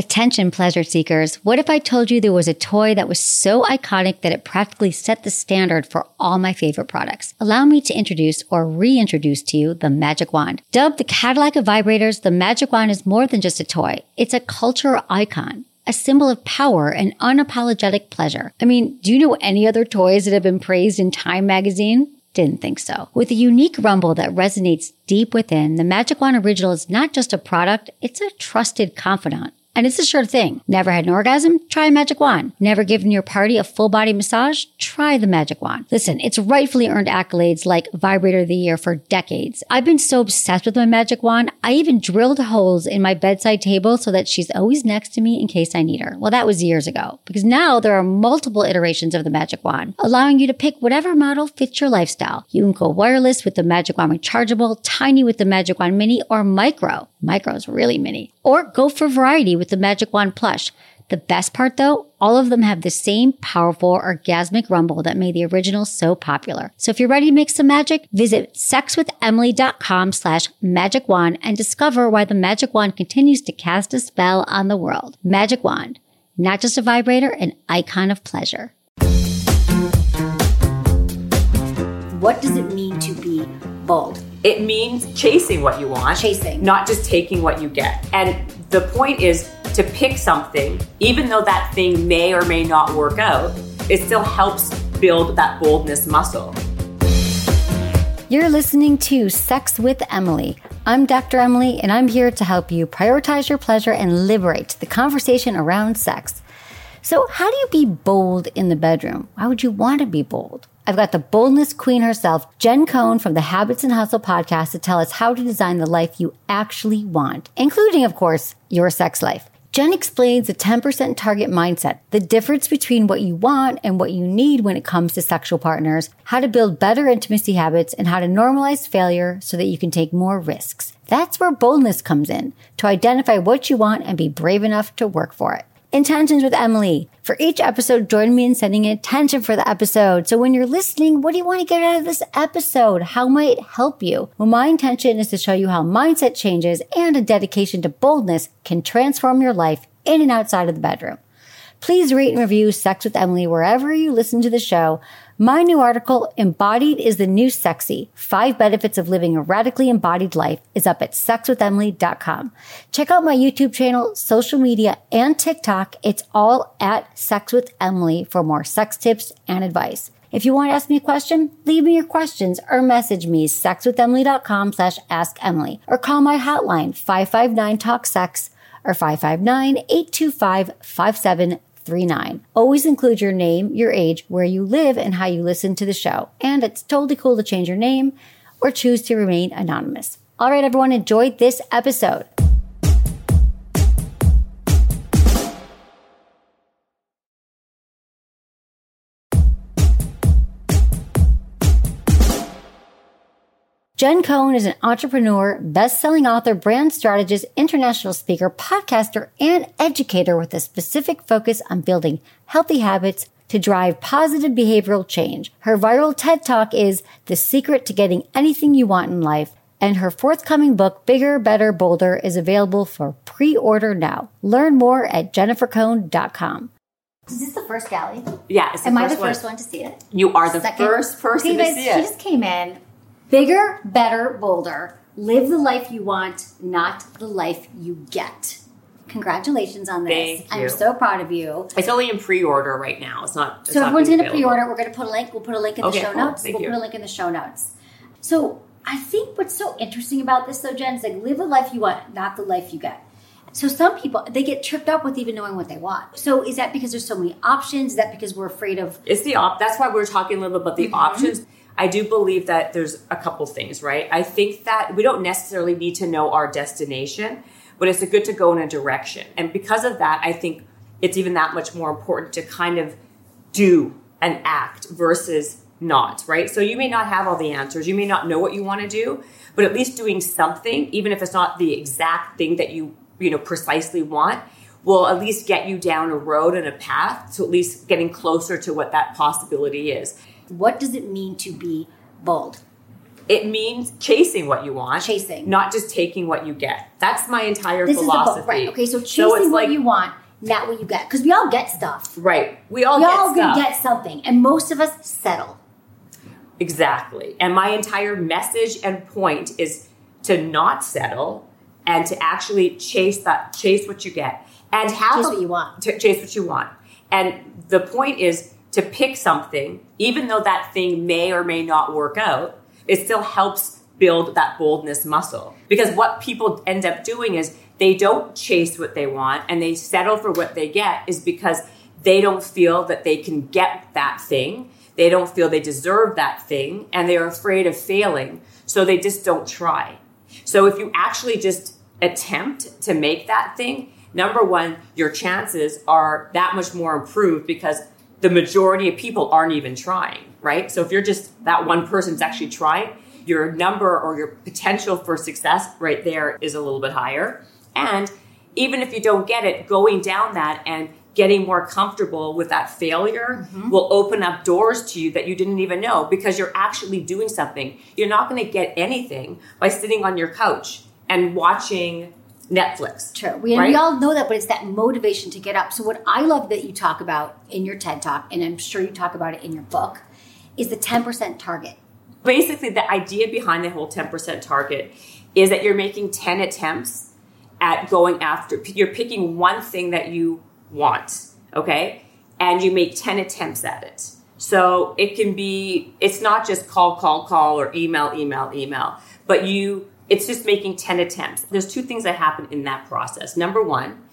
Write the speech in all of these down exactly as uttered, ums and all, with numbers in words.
Attention, pleasure seekers. What if I told you there was a toy that was so iconic that it practically set the standard for all my favorite products? Allow me to introduce or reintroduce to you the Magic Wand. Dubbed the Cadillac of vibrators, the Magic Wand is more than just a toy. It's a cultural icon, a symbol of power and unapologetic pleasure. I mean, do you know any other toys that have been praised in Time magazine? Didn't think so. With a unique rumble that resonates deep within, the Magic Wand Original is not just a product, it's a trusted confidant. And it's a sure thing. Never had an orgasm? Try a Magic Wand. Never given your party a full body massage? Try the Magic Wand. Listen, it's rightfully earned accolades like Vibrator of the Year for decades. I've been so obsessed with my Magic Wand, I even drilled holes in my bedside table so that she's always next to me in case I need her. Well, that was years ago, because now there are multiple iterations of the Magic Wand, allowing you to pick whatever model fits your lifestyle. You can go wireless with the Magic Wand Rechargeable, tiny with the Magic Wand Mini, or micro. Micro is really mini. Or go for variety with the Magic Wand Plush. The best part though, all of them have the same powerful orgasmic rumble that made the original so popular. So if you're ready to make some magic, visit sexwithemily.com slash magic wand and discover why the Magic Wand continues to cast a spell on the world. Magic Wand, not just a vibrator, an icon of pleasure. What does it mean to be bold? It means chasing what you want. Chasing. Not just taking what you get. And the point is to pick something, even though that thing may or may not work out, it still helps build that boldness muscle. You're listening to Sex with Emily. I'm Doctor Emily, and I'm here to help you prioritize your pleasure and liberate the conversation around sex. So how do you be bold in the bedroom? Why would you want to be bold? I've got the boldness queen herself, Jen Cohn from the Habits and Hustle podcast to tell us how to design the life you actually want, including, of course, your sex life. Jen explains the ten percent target mindset, the difference between what you want and what you need when it comes to sexual partners, how to build better intimacy habits, and how to normalize failure so that you can take more risks. That's where boldness comes in, to identify what you want and be brave enough to work for it. Intentions with Emily. For each episode, join me in setting an intention for the episode. So when you're listening, what do you want to get out of this episode? How might it help you? Well, my intention is to show you how mindset changes and a dedication to boldness can transform your life in and outside of the bedroom. Please rate and review Sex with Emily wherever you listen to the show. My new article, Embodied is the New Sexy, Five Benefits of Living a Radically Embodied Life, is up at sex with emily dot com. Check out my YouTube channel, social media, and TikTok. It's all at Sex with Emily for more sex tips and advice. If you want to ask me a question, leave me your questions or message me sexwithemily.com slash ask Emily or call my hotline five five nine talk sex or five five nine, eight two five, five seven three nine. Always include your name, your age, where you live, and how you listen to the show. And it's totally cool to change your name or choose to remain anonymous. All right, everyone, enjoy this episode. Jen Cohn is an entrepreneur, best-selling author, brand strategist, international speaker, podcaster, and educator with a specific focus on building healthy habits to drive positive behavioral change. Her viral TED Talk is The Secret to Getting Anything You Want in Life, and her forthcoming book, Bigger, Better, Bolder, is available for pre-order now. Learn more at jennifer cohn dot com. Is this the first galley? Yeah, it's the Am first I the one. first one to see it? You are the Second. first person Hey, to guys, see She it. just came in. Bigger, better, bolder. Live the life you want, not the life you get. Congratulations on this. Thank you. I'm so proud of you. It's only in pre-order right now. It's not. It's So not everyone's being going to available. pre-order. We're going to put a link. We'll put a link in the Okay, show cool. notes. Thank we'll you. put a link in the show notes. So I think what's so interesting about this, though, Jen, is like live the life you want, not the life you get. So some people, they get tripped up with even knowing what they want. So is that because there's so many options? Is that because we're afraid of... It's the op. That's why we're talking a little bit about the Mm-hmm. options. I do believe that there's a couple things, right? I think that we don't necessarily need to know our destination, but it's good to go in a direction. And because of that, I think it's even that much more important to kind of do and act versus not, right? So you may not have all the answers. You may not know what you want to do, but at least doing something, even if it's not the exact thing that you, you know, precisely want, will at least get you down a road and a path to at least getting closer to what that possibility is. What does it mean to be bold? It means chasing what you want. Chasing. Not just taking what you get. That's my entire this philosophy. Is the, right. Okay, so chasing so what like, you want, not what you get. Because we all get stuff. Right. We all we get all stuff. We all get something. And most of us settle. Exactly. And my entire message and point is to not settle and to actually chase that, chase what you get. And have chase a, what you want. To chase what you want. And the point is to pick something, even though that thing may or may not work out, it still helps build that boldness muscle. Because what people end up doing is they don't chase what they want and they settle for what they get is because they don't feel that they can get that thing. They don't feel they deserve that thing and they're afraid of failing. So they just don't try. So if you actually just attempt to make that thing, number one, your chances are that much more improved because the majority of people aren't even trying, right? So if you're just that one person's actually trying, your number or your potential for success right there is a little bit higher. And even if you don't get it, going down that and getting more comfortable with that failure mm-hmm. will open up doors to you that you didn't even know because you're actually doing something. You're not going to get anything by sitting on your couch and watching Netflix. True. We, right? we all know that, but it's that motivation to get up. So what I love that you talk about in your TED Talk, and I'm sure you talk about it in your book, is the ten percent target. Basically, the idea behind the whole ten percent target is that you're making ten attempts at going after, you're picking one thing that you want, okay? And you make ten attempts at it. So it can be, it's not just call, call, call, or email, email, email, but you, it's just making ten attempts. There's two things that happen in that process. Number one,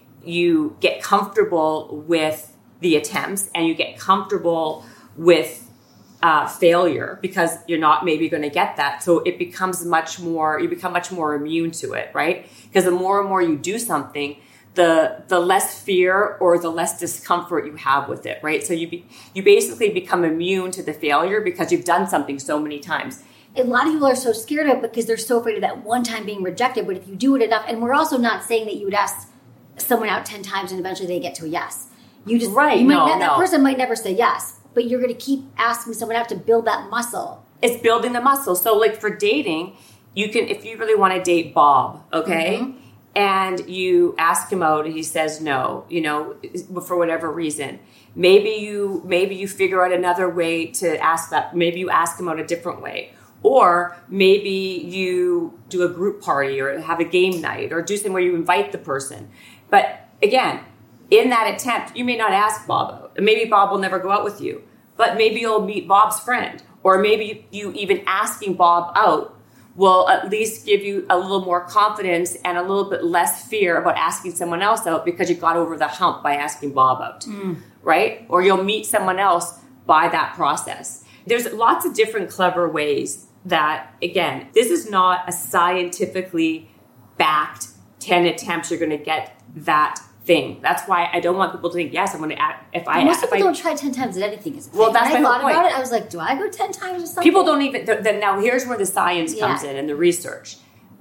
you get comfortable with the attempts and you get comfortable with uh, failure because you're not maybe going to get that. So it becomes much more, you become much more immune to it, right? Because the more and more you do something, the the less fear or the less discomfort you have with it, right? So you be, you basically become immune to the failure because you've done something so many times. A lot of people are so scared of it because they're so afraid of that one time being rejected. But if you do it enough, and we're also not saying that you would ask someone out ten times and eventually they get to a yes. You just right. You might no, ne- no. That person might never say yes, but you're going to keep asking someone out to build that muscle. It's building the muscle. So, like for dating, you can, if you really want to date Bob, okay, mm-hmm. and you ask him out and he says no, you know, for whatever reason. Maybe you maybe you figure out another way to ask that. Maybe you ask him out a different way. Or maybe you do a group party or have a game night or do something where you invite the person. But again, in that attempt, you may not ask Bob out. Maybe Bob will never go out with you. But maybe you'll meet Bob's friend. Or maybe you even asking Bob out will at least give you a little more confidence and a little bit less fear about asking someone else out because you got over the hump by asking Bob out, mm. right? Or you'll meet someone else by that process. There's lots of different clever ways that, again, this is not a scientifically backed ten attempts you're going to get that thing. That's why I don't want people to think, yes, I'm going to act. If I, Most if people I, don't try ten times at anything. Is well, that's when my I thought whole point. about it, I was like, do I go ten times or something? People don't even, then now here's where the science comes yeah. in and the research.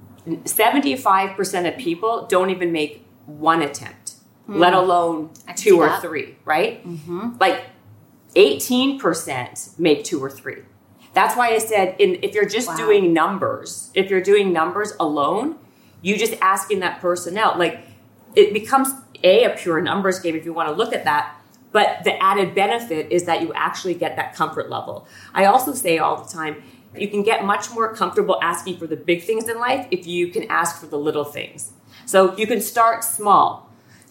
seventy-five percent of people don't even make one attempt, mm. let alone two or that. three, right? Mm-hmm. Like eighteen percent make two or three. That's why I said, in, if you're just wow. doing numbers, if you're doing numbers alone, you just asking that person out. Like, it becomes, A, a pure numbers game if you want to look at that. But the added benefit is that you actually get that comfort level. I also say all the time, you can get much more comfortable asking for the big things in life if you can ask for the little things. So you can start small.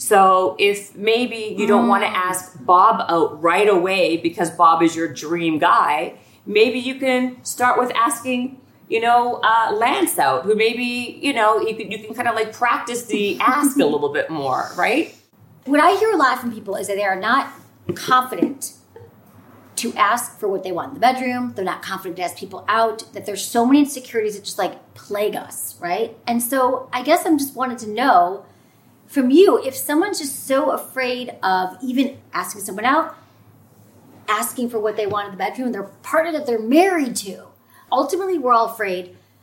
So if maybe you don't mm. want to ask Bob out right away because Bob is your dream guy, maybe you can start with asking, you know, uh, Lance out, who maybe, you know, you can, you can kind of like practice the ask a little bit more, right? What I hear a lot from people is that they are not confident to ask for what they want in the bedroom. They're not confident to ask people out, that there's so many insecurities that just like plague us, right? And so I guess I'm just wanted to know from you, if someone's just so afraid of even asking someone out, asking for what they want in the bedroom, their partner that they're married to. Ultimately, we're all afraid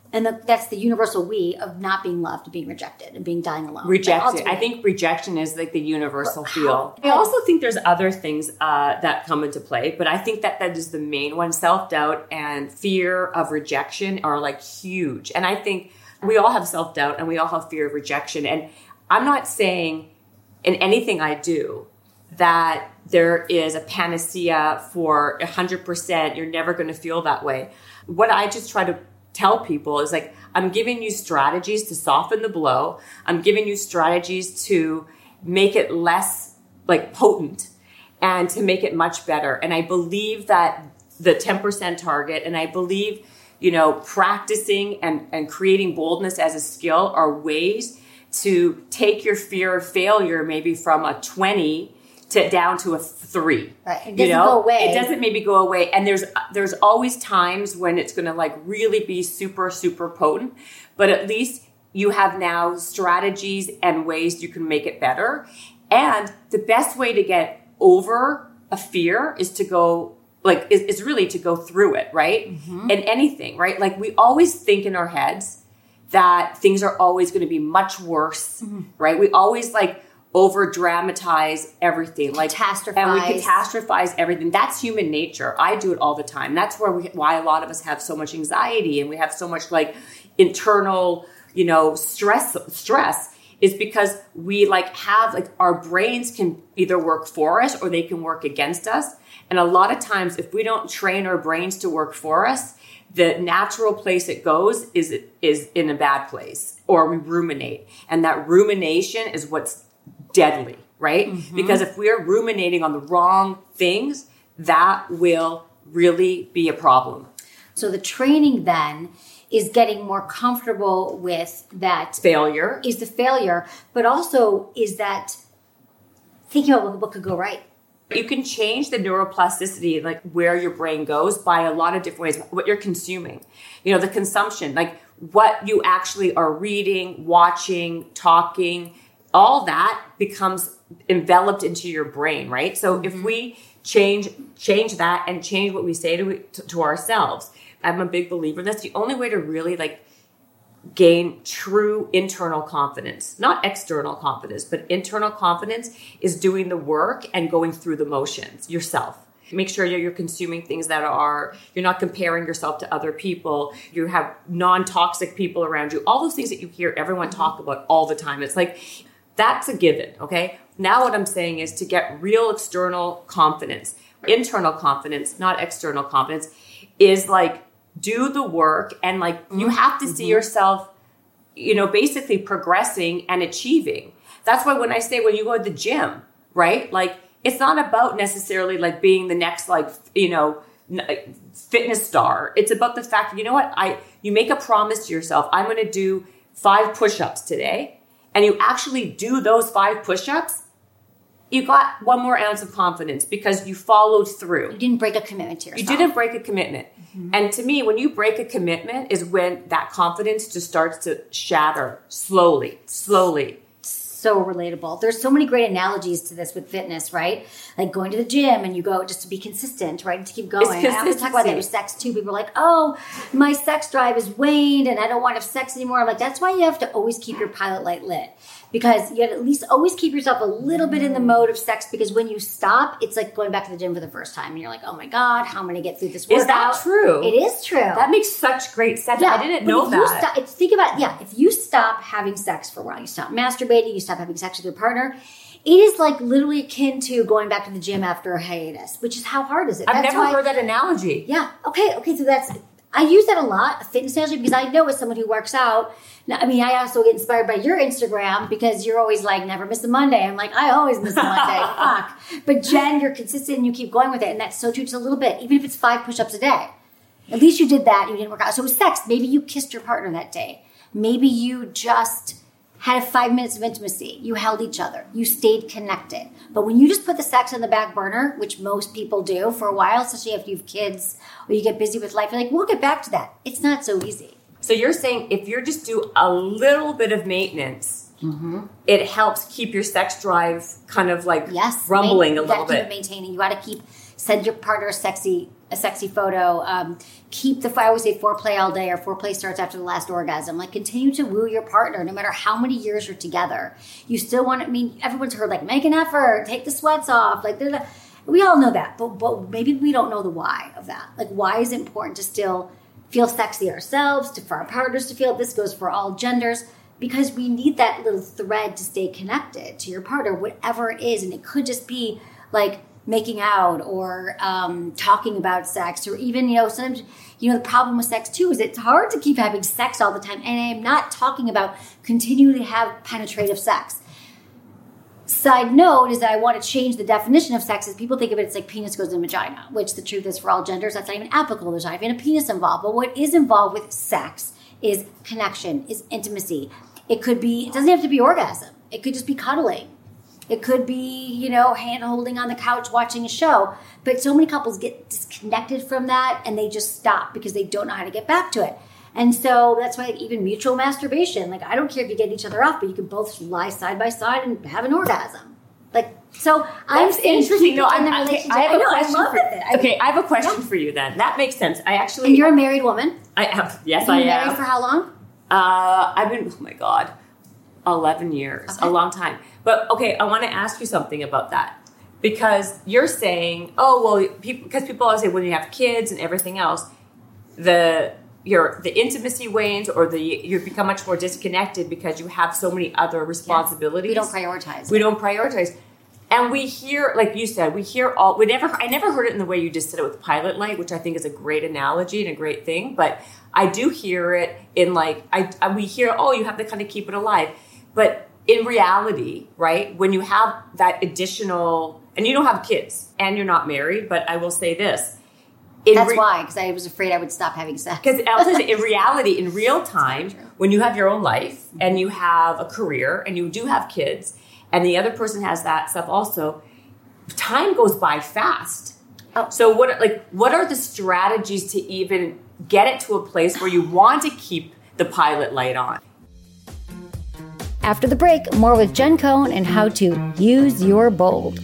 And the, that's the universal we of not being loved, and being rejected, and being dying alone. Rejected. I think rejection is like the universal How, feel. I also think there's other things uh, that come into play, but I think that that is the main one. Self-doubt and fear of rejection are like huge. And I think we all have self-doubt and we all have fear of rejection. And I'm not saying in anything I do that there is a panacea for one hundred percent. You're never going to feel that way. What I just try to tell people is like, I'm giving you strategies to soften the blow. I'm giving you strategies to make it less like potent and to make it much better. And I believe that the ten percent target, and I believe, you know, practicing and, and creating boldness as a skill are ways to take your fear of failure maybe from a twenty to down to a three. Right. It doesn't you know? go away. It doesn't maybe go away. And there's there's always times when it's going to like really be super, super potent. But at least you have now strategies and ways you can make it better. And the best way to get over a fear is to go, like, is, is really to go through it, right? Mm-hmm. And anything, right? Like we always think in our heads that things are always going to be much worse, mm-hmm. right? We always like over dramatize everything, like catastrophize. And we catastrophize everything. That's human nature. I do it all the time. That's where we, why a lot of us have so much anxiety and we have so much like internal, you know, stress. Stress is because we like have like our brains can either work for us or they can work against us. And a lot of times, if we don't train our brains to work for us, the natural place it goes is is in a bad place, or we ruminate, and that rumination is what's deadly, right? Mm-hmm. Because if we're ruminating on the wrong things, that will really be a problem. So the training then is getting more comfortable with that failure is the failure, but also is that thinking about what could go right. You can change the neuroplasticity, like where your brain goes, by a lot of different ways. What you're consuming, you know, the consumption, like what you actually are reading, watching, talking, all that becomes enveloped into your brain, right? So mm-hmm. if we change change that and change what we say to, to to ourselves, I'm a big believer in this. The only way to really like gain true internal confidence, not external confidence, but internal confidence, is doing the work and going through the motions yourself. Make sure you're consuming things that are, you're not comparing yourself to other people. You have non-toxic people around you. All those things that you hear everyone talk about all the time. It's like, that's a given, okay? Now what I'm saying is to get real external confidence, internal confidence, not external confidence, is like do the work, and like you have to see mm-hmm. yourself, you know, basically progressing and achieving. That's why when I say when you go to the gym, right? Like it's not about necessarily like being the next like, you know, fitness star. It's about the fact, you know what? I you make a promise to yourself, I'm going to do five push-ups today, and you actually do those five push-ups, you got one more ounce of confidence because you followed through. You didn't break a commitment to yourself. You didn't break a commitment. Mm-hmm. And to me, when you break a commitment is when that confidence just starts to shatter slowly, slowly. So relatable. There's so many great analogies to this with fitness, right? Like going to the gym and you go just to be consistent, right? And to keep going. I often talk about that with sex too. People are like, oh, my sex drive is waned and I don't want to have sex anymore. I'm like, that's why you have to always keep your pilot light lit. Because you have to at least always keep yourself a little bit in the mode of sex, because when you stop, it's like going back to the gym for the first time. And you're like, oh my God, how am I going to get through this workout? Is that true? It is true. That makes such great sense. Yeah, I didn't know that. Stop, it's, think about it. Yeah, if you stop having sex for a while, you stop masturbating, you stop having sex with your partner, it is like literally akin to going back to the gym after a hiatus, which is how hard is it? I've that's never why, heard that analogy. Yeah. Okay. Okay. So that's, I use that a lot, a fitness analogy, because I know as someone who works out. Now, I mean, I also get inspired by your Instagram because you're always like, never miss a Monday. I'm like, I always miss a Monday. Fuck. But Jen, you're consistent and you keep going with it. And that's so true. Just a little bit, even if it's five push-ups a day. At least you did that. You didn't work out. So it was sex. Maybe you kissed your partner that day. Maybe you just had five minutes of intimacy. You held each other. You stayed connected. But when you just put the sex on the back burner, which most people do for a while, especially if you have kids or you get busy with life, you're like, we'll get back to that. It's not so easy. So you're saying if you just do a little bit of maintenance, mm-hmm. it helps keep your sex drive kind of like yes, rumbling main, a little you gotta bit. Keep it maintaining. You got to keep, send your partner a sexy a sexy photo. Um, keep the, I always say foreplay all day, or foreplay starts after the last orgasm. Like, continue to woo your partner no matter how many years you're together. You still want to, I mean, everyone's heard like, make an effort, take the sweats off. Like, we all know that, but, but maybe we don't know the why of that. Like, why is it important to still feel sexy ourselves, to, for our partners to feel? This goes for all genders, because we need that little thread to stay connected to your partner, whatever it is. And it could just be like making out, or um, talking about sex, or even, you know, sometimes, you know, the problem with sex too is it's hard to keep having sex all the time. And I'm not talking about continuing to have penetrative sex. Side note is that I want to change the definition of sex. As people think of it, it's like penis goes in vagina, which the truth is for all genders, that's not even applicable. There's not even a penis involved. But what is involved with sex is connection, is intimacy. It could be, it doesn't have to be orgasm. It could just be cuddling. It could be, you know, hand holding on the couch watching a show. But so many couples get disconnected from that and they just stop because they don't know how to get back to it. And so that's why, like, even mutual masturbation, like, I don't care if you get each other off, but you can both lie side by side and have an orgasm. Like, so I'm interesting. No, I'm, in the okay, relationship. I have I a know, question I love for, it. I, okay, I have a question yeah. for you then. That makes sense. I actually... And you're a married woman? I have. Yes, Have I you been am. married for how long? Uh, I've been, oh my God, eleven years, Okay. a long time. But okay, I want to ask you something about that. Because you're saying, oh, well, people, because people always say when you have kids and everything else, the your the intimacy wanes, or the you become much more disconnected because you have so many other responsibilities. We don't prioritize. We don't prioritize. And we hear, like you said, we hear all, we never, I never heard it in the way you just said it with pilot light, which I think is a great analogy and a great thing. But I do hear it in like, I, I we hear, oh, you have to kind of keep it alive. But in reality, right, when you have that additional, and you don't have kids and you're not married, but I will say this. That's re- why, because I was afraid I would stop having sex. Because in reality, in real time, when you have your own life and you have a career and you do have kids, and the other person has that stuff also, time goes by fast. Oh. So what, like, what are the strategies to even get it to a place where you want to keep the pilot light on? After the break, more with Jen Cohn and how to use your bulb.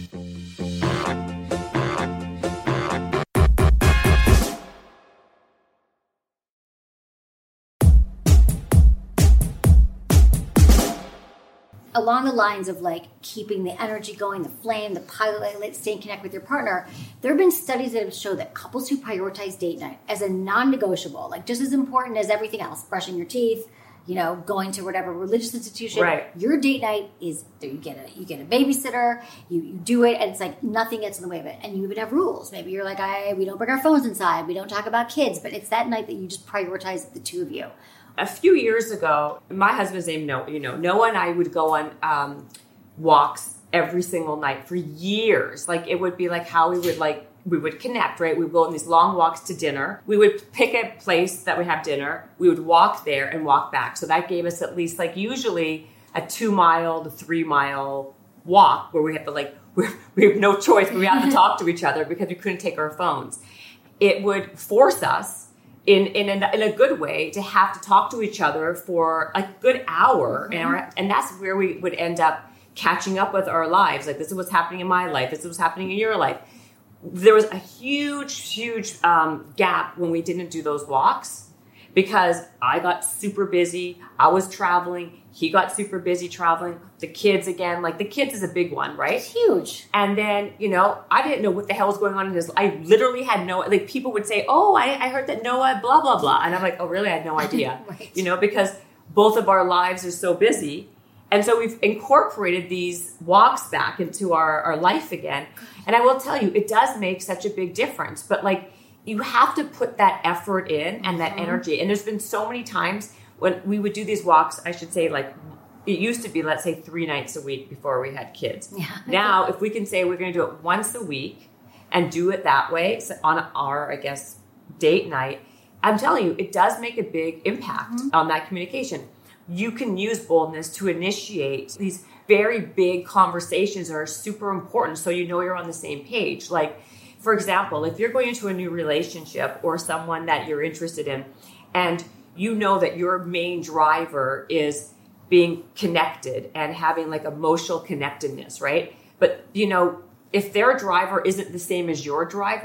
Along the lines of like keeping the energy going, the flame, the pilot light, staying connected with your partner, there have been studies that have shown that couples who prioritize date night as a non-negotiable, like just as important as everything else, brushing your teeth, you know, going to whatever religious institution, right. Your date night is you get a you get a babysitter, you, you do it, and it's like nothing gets in the way of it. And you even have rules. Maybe you're like, I we don't bring our phones inside, we don't talk about kids, but it's that night that you just prioritize the two of you. A few years ago, my husband's name Noah, you know, Noah and I would go on um, walks every single night for years. Like, it would be like how we would like, we would connect, right? We would go on these long walks to dinner. We would pick a place that we have dinner. We would walk there and walk back. So that gave us at least like usually a two mile to three mile walk where we have to like, we we have no choice, but we have to talk to each other because we couldn't take our phones. It would force us in in a, in a good way to have to talk to each other for a good hour. Mm-hmm. and, our, and that's where we would end up catching up with our lives. Like, this is what's happening in my life. This is what's happening in your life. There was a huge, huge um, gap when we didn't do those walks because I got super busy. I was traveling. He got super busy traveling. The kids, again, like the kids is a big one, right? It's huge. And then, you know, I didn't know what the hell was going on in his life. I literally had no, like, people would say, oh, I, I heard that Noah, blah, blah, blah. And I'm like, oh, really? I had no idea. Right. You know, because both of our lives are so busy. And so we've incorporated these walks back into our, our life again. And I will tell you, it does make such a big difference. But, like, you have to put that effort in and that mm-hmm. energy. And there's been so many times when we would do these walks, I should say, like, it used to be, let's say, three nights a week before we had kids. Yeah. Now, if we can say we're going to do it once a week and do it that way so on our, I guess, date night, I'm telling you, it does make a big impact mm-hmm. on that communication. You can use boldness to initiate these very big conversations that are super important so you know you're on the same page. Like, for example, if you're going into a new relationship or someone that you're interested in and you know that your main driver is being connected and having like emotional connectedness, right? But, you know, if their driver isn't the same as your driver,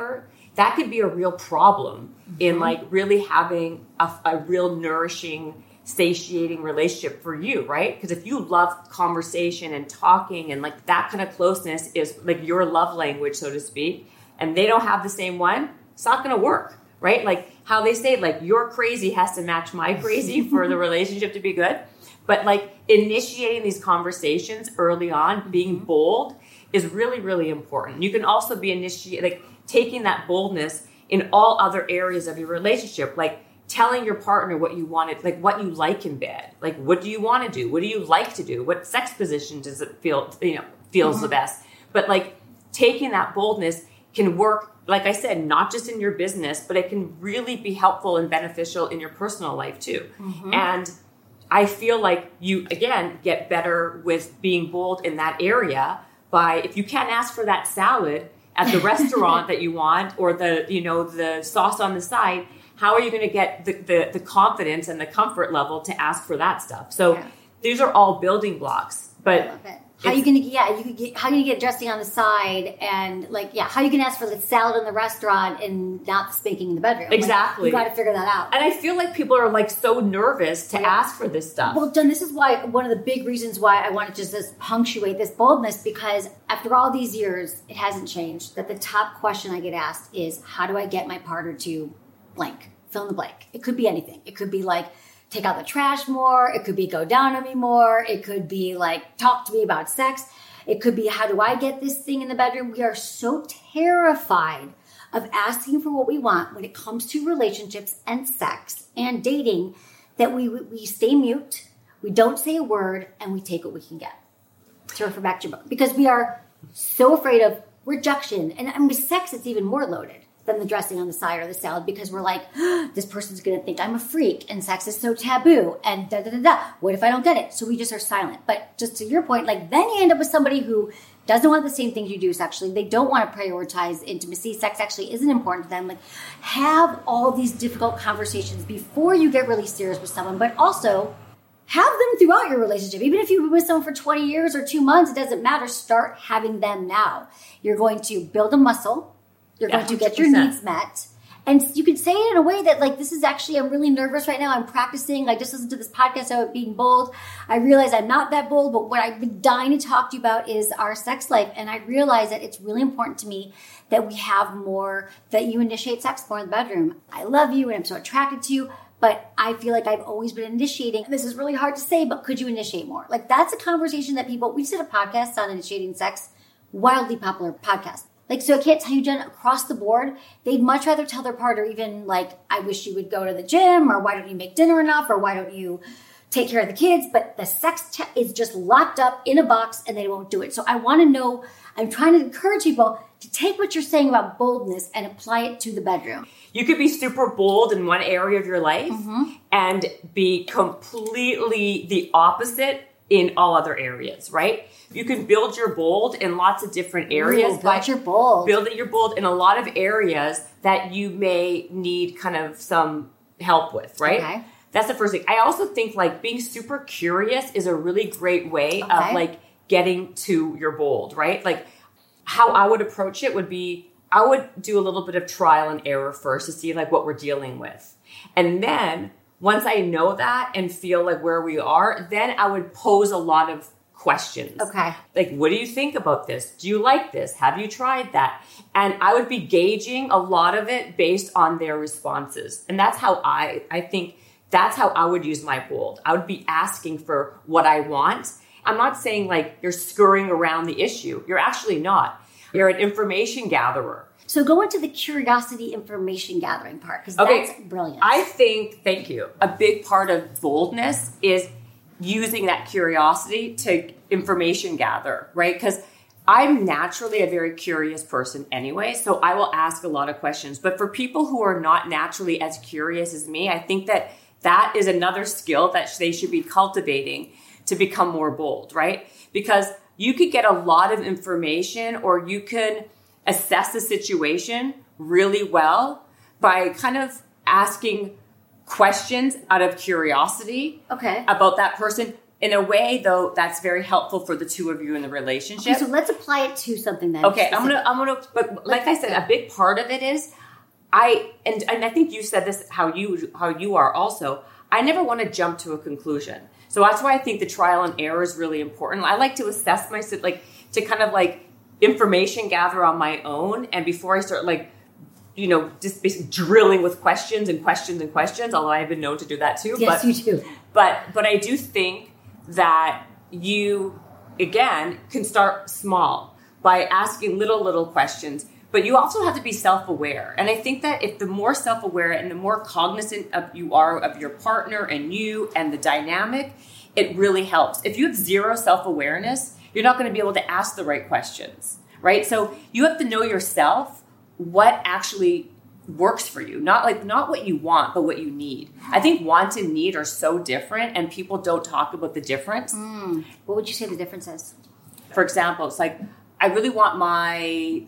that could be a real problem mm-hmm. in like really having a, a real nourishing, satiating relationship for you, right? Because if you love conversation and talking and like that kind of closeness is like your love language, so to speak, and they don't have the same one, it's not going to work, right? Like how they say, like your crazy has to match my crazy for the relationship to be good. But like initiating these conversations early on, being bold is really, really important. You can also be initiating, like taking that boldness in all other areas of your relationship, like telling your partner what you wanted, like what you like in bed, like what do you want to do, what do you like to do, what sex position does it feel, you know, feels mm-hmm. the best. But like taking that boldness can work, like I said, not just in your business, but it can really be helpful and beneficial in your personal life too. Mm-hmm. And I feel like you, again, get better with being bold in that area by, if you can't ask for that salad at the restaurant that you want, or the, you know, the sauce on the side, how are you going to get the, the, the confidence and the comfort level to ask for that stuff? So yeah. these are all building blocks. But I love it. How are you gonna yeah you could get how are you gonna get dressing on the side and like yeah how are you gonna ask for the salad in the restaurant and not the spanking in the bedroom? Exactly. Like, you got to figure that out. And I feel like people are like so nervous to yeah. ask for this stuff. Well, Jen, this is why one of the big reasons why I wanted to just this punctuate this boldness, because after all these years it hasn't changed. That the top question I get asked is, how do I get my partner to blank, fill in the blank? It could be anything. It could be like, take out the trash more. It could be go down on me more. It could be like talk to me about sex. It could be, how do I get this thing in the bedroom? We are so terrified of asking for what we want when it comes to relationships and sex and dating that we we stay mute, we don't say a word, and we take what we can get. To refer back to your book. Because we are so afraid of rejection. And, and with sex, it's even more loaded than the dressing on the side or the salad, because we're like, oh, this person's going to think I'm a freak and sex is so taboo and da da da da. What if I don't get it? So we just are silent. But just to your point, like then you end up with somebody who doesn't want the same things you do sexually. They don't want to prioritize intimacy. Sex actually isn't important to them. Like have all these difficult conversations before you get really serious with someone, but also have them throughout your relationship. Even if you've been with someone for twenty years or two months, it doesn't matter. Start having them now. You're going to build a muscle. You're going to get your needs met. And you can say it in a way that, like, this is actually, I'm really nervous right now. I'm practicing. I just listened to this podcast about being bold. I realize I'm not that bold, but what I've been dying to talk to you about is our sex life. And I realize that it's really important to me that we have more, that you initiate sex more in the bedroom. I love you and I'm so attracted to you, but I feel like I've always been initiating. This is really hard to say, but could you initiate more? Like, that's a conversation that people, we just did a podcast on initiating sex, wildly popular podcast. Like, so I can't tell you, Jen, across the board, they'd much rather tell their partner even like, I wish you would go to the gym, or why don't you make dinner enough, or why don't you take care of the kids? But the sex ch- is just locked up in a box and they won't do it. So I want to know, I'm trying to encourage people to take what you're saying about boldness and apply it to the bedroom. You could be super bold in one area of your life mm-hmm. and be completely the opposite in all other areas, right? You can build your bold in lots of different areas. Ooh, build your bold. Build your bold in a lot of areas that you may need kind of some help with, right? Okay. That's the first thing. I also think like being super curious is a really great way okay. of like getting to your bold, right? Like how I would approach it would be, I would do a little bit of trial and error first to see like what we're dealing with. And then once I know that and feel like where we are, then I would pose a lot of questions. Okay. Like, what do you think about this? Do you like this? Have you tried that? And I would be gauging a lot of it based on their responses. And that's how I, I think that's how I would use my bold. I would be asking for what I want. I'm not saying like you're scurrying around the issue. You're actually not. You're an information gatherer. So go into the curiosity information gathering part, because okay. that's brilliant. I think, thank you, a big part of boldness is using that curiosity to information gather, right? Because I'm naturally a very curious person anyway, so I will ask a lot of questions. But for people who are not naturally as curious as me, I think that that is another skill that they should be cultivating to become more bold, right? Because you could get a lot of information, or you can assess the situation really well by kind of asking questions out of curiosity okay. about that person. In a way, though, that's very helpful for the two of you in the relationship. Okay, so let's apply it to something then. Okay, specific. I'm gonna, I'm gonna, but like I said, a big part of it is I, and, and I think you said this, how you, how you are also, I never want to jump to a conclusion. So that's why I think the trial and error is really important. I like to assess myself, like to kind of like information gather on my own. And before I start like, you know, just basically drilling with questions and questions and questions, although I've been known to do that too. Yes, but, you do. But, but I do think that you, again, can start small by asking little, little questions. But you also have to be self-aware. And I think that if the more self-aware and the more cognizant of you are of your partner and you and the dynamic, it really helps. If you have zero self-awareness, you're not going to be able to ask the right questions, right? So you have to know yourself, what actually works for you. Not like not what you want, but what you need. I think want and need are so different, and people don't talk about the difference. Mm. What would you say the difference is? For example, it's like, I really want my...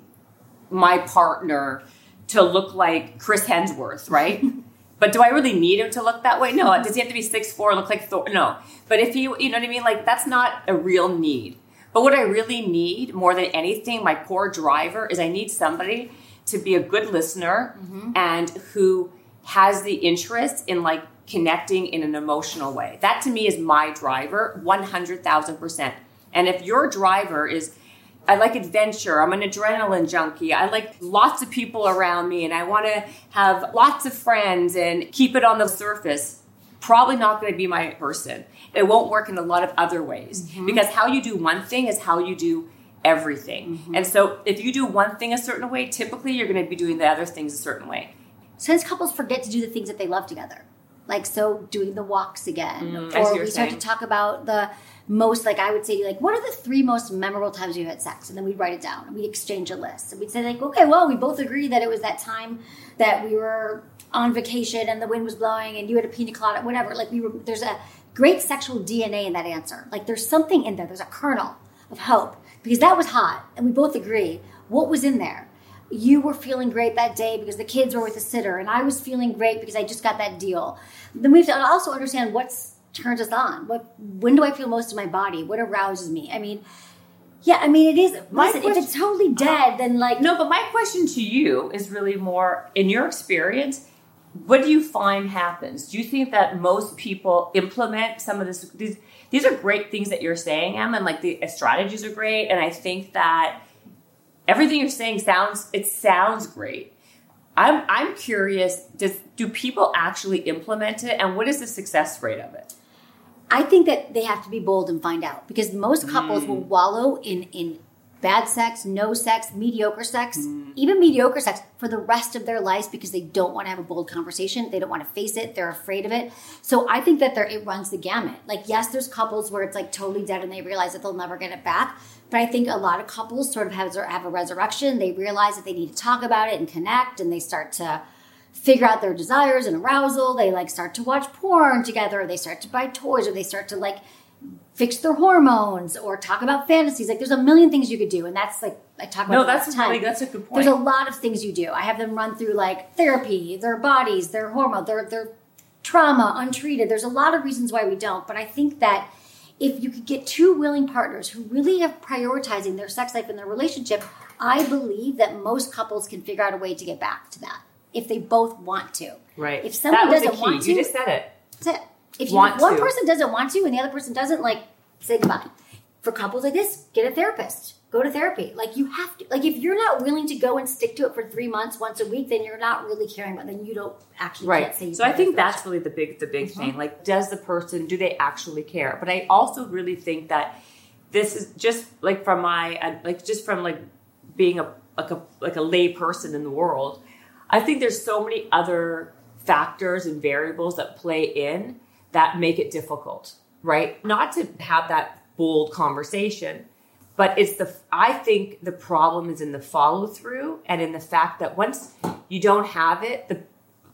my partner to look like Chris Hemsworth, right? But do I really need him to look that way? No. Does he have to be six foot four, look like Thor? No. But if he, you know what I mean? Like, that's not a real need. But what I really need more than anything, my core driver, is I need somebody to be a good listener mm-hmm. and who has the interest in like connecting in an emotional way. That to me is my driver, one hundred thousand percent. And if your driver is, I like adventure, I'm an adrenaline junkie, I like lots of people around me, and I want to have lots of friends and keep it on the surface, probably not going to be my person. It won't work in a lot of other ways mm-hmm. because how you do one thing is how you do everything. Mm-hmm. And so if you do one thing a certain way, typically you're going to be doing the other things a certain way. Since couples forget to do the things that they love together, like so doing the walks again, mm, or we start to talk about the most, like I would say, like, what are the three most memorable times we've had sex? And then we'd write it down and we'd exchange a list. And we'd say like, okay, well, we both agree that it was that time that we were on vacation and the wind was blowing and you had a pina colada, whatever. Like we were, there's a great sexual D N A in that answer. Like there's something in there. There's a kernel of hope because that was hot. And we both agree what was in there. You were feeling great that day because the kids were with a sitter, and I was feeling great because I just got that deal. Then we have to also understand what's turns us on. What, when do I feel most in my body? What arouses me? I mean, yeah, I mean, it is. Listen, question, if it's totally dead, then like no. But my question to you is really more in your experience. What do you find happens? Do you think that most people implement some of this? These these are great things that you're saying, Em, and like the strategies are great, and I think that. Everything you're saying sounds, it sounds great. I'm I'm curious, does do people actually implement it, and what is the success rate of it? I think that they have to be bold and find out, because most couples mm. will wallow in, in bad sex, no sex, mediocre sex, mm. even mediocre sex for the rest of their lives because they don't want to have a bold conversation. They don't want to face it. They're afraid of it. So I think that there it runs the gamut. Like, yes, there's couples where it's like totally dead and they realize that they'll never get it back. But I think a lot of couples sort of have, have a resurrection. They realize that they need to talk about it and connect, and they start to figure out their desires and arousal. They like start to watch porn together. Or they start to buy toys, or they start to like fix their hormones or talk about fantasies. Like there's a million things you could do. And that's like, I talk about no, that's really, that's a good point. There's a lot of things you do. I have them run through like therapy, their bodies, their hormone, their, their trauma untreated. There's a lot of reasons why we don't. But I think that if you could get two willing partners who really have prioritizing their sex life and their relationship, I believe that most couples can figure out a way to get back to that if they both want to. Right. If someone that was doesn't the key. want to, you just said it. That's it. If, you, want if one to. person doesn't want to and the other person doesn't, like, say goodbye. For couples like this, get a therapist. Go to therapy. Like, you have to. Like, if you're not willing to go and stick to it for three months, once a week, then you're not really caring about it. Then you don't actually right. can't say you So I think that's really the big, the big mm-hmm. thing. Like, does the person, do they actually care? But I also really think that this is just like from my, like, just from like being a, like a, like a lay person in the world, I think there's so many other factors and variables that play in that make it difficult, right? Not to have that bold conversation, but it's the, I think the problem is in the follow through and in the fact that once you don't have it, the,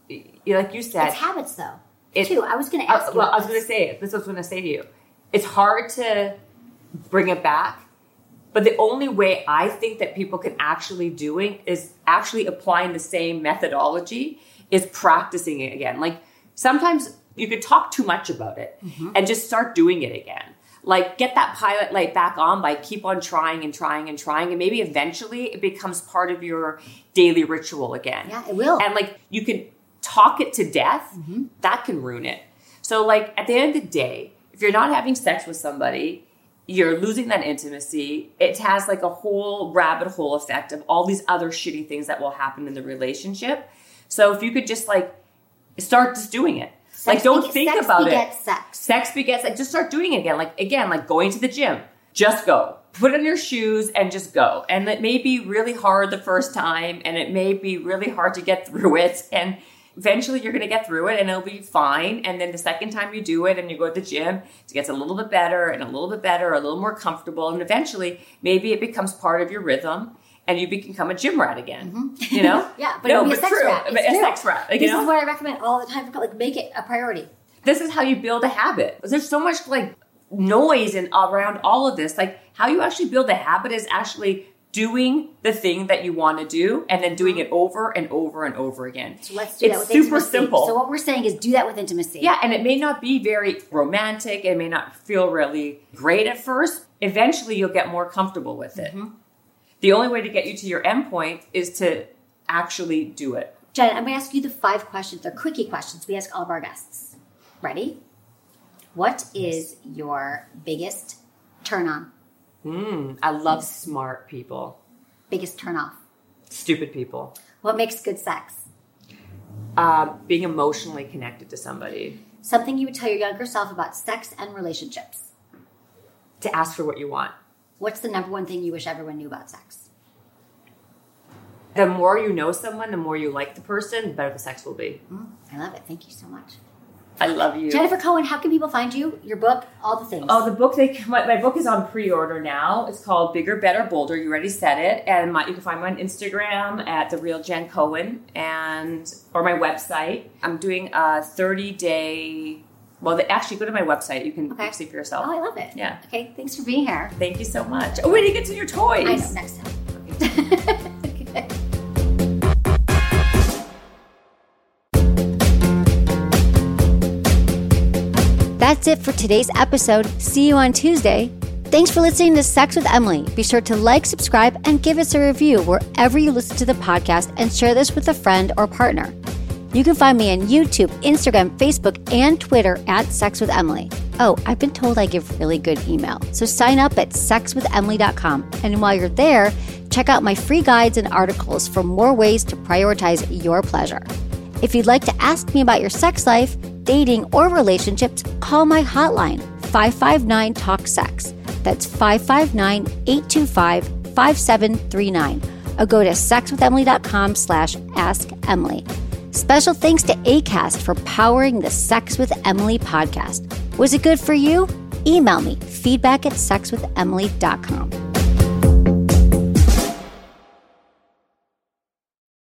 like you said. It's habits though, it, too. I was going to ask uh, you. Well, I was going to say it. This is what I was going to say to you. It's hard to bring it back, but the only way I think that people can actually doing is actually applying the same methodology is practicing it again. Like sometimes you could talk too much about it mm-hmm. and just start doing it again. like get that pilot light back on by keep on trying and trying and trying. And maybe eventually it becomes part of your daily ritual again. Yeah, it will. And like you can talk it to death, mm-hmm. that can ruin it. So like at the end of the day, if you're not having sex with somebody, you're losing that intimacy. It has like a whole rabbit hole effect of all these other shitty things that will happen in the relationship. So if you could just like start just doing it. Sex like don't be- think sex about begets it. Sex. Sex begets like just start doing it again. Like again, like going to the gym. Just go. Put on your shoes and just go. And it may be really hard the first time and it may be really hard to get through it. And eventually you're going to get through it and it'll be fine. And then the second time you do it and you go to the gym, it gets a little bit better and a little bit better, a little more comfortable. And eventually maybe it becomes part of your rhythm and you become a gym rat again. Mm-hmm. You know? Yeah, but no, it'll be but a sex true. rat. It's a true. sex rat. Like, this you know? is what I recommend all the time. Like, make it a priority. This is how you build a habit. There's so much like noise and around all of this. Like how you actually build a habit is actually doing the thing that you want to do and then doing it over and over and over again. So let's do it's that with super intimacy. simple. So what we're saying is do that with intimacy. Yeah, and it may not be very romantic. It may not feel really great at first. Eventually, you'll get more comfortable with it. Mm-hmm. The only way to get you to your end point is to actually do it. Jen, I'm going to ask you the five questions. They're quickie questions we ask all of our guests. Ready? What is your biggest turn on? Mm, I love smart people. Biggest turn off? Stupid people. What makes good sex? Uh, being emotionally connected to somebody. Something you would tell your younger self about sex and relationships? To ask for what you want. What's the number one thing you wish everyone knew about sex? The more you know someone, the more you like the person, the better the sex will be. Mm, I love it. Thank you so much. I love you. Jennifer Cohen, how can people find you? Your book, all the things. Oh, the book, they, my, my book is on pre-order now. It's called Bigger, Better, Bolder. You already said it. And my, you can find me on Instagram at The Real Jen Cohen and or my website. I'm doing a thirty-day... Well, they, actually, go to my website. You can okay. see for yourself. Oh, I love it. Yeah. Okay, thanks for being here. Thank you so much. Oh, wait, you get to your toys. I know, next time. Okay. That's it for today's episode. See you on Tuesday. Thanks for listening to Sex with Emily. Be sure to like, subscribe, and give us a review wherever you listen to the podcast and share this with a friend or partner. You can find me on YouTube, Instagram, Facebook, and Twitter at Sex with Emily. Oh, I've been told I give really good email. So sign up at sex with emily dot com. And while you're there, check out my free guides and articles for more ways to prioritize your pleasure. If you'd like to ask me about your sex life, dating, or relationships, call my hotline, five five nine, talk sex. That's five five nine, eight two five, five seven three nine. Or go to sex with emily dot com slash ask Emily. Special thanks to Acast for powering the Sex with Emily podcast. Was it good for you? Email me, feedback at sex with emily dot com.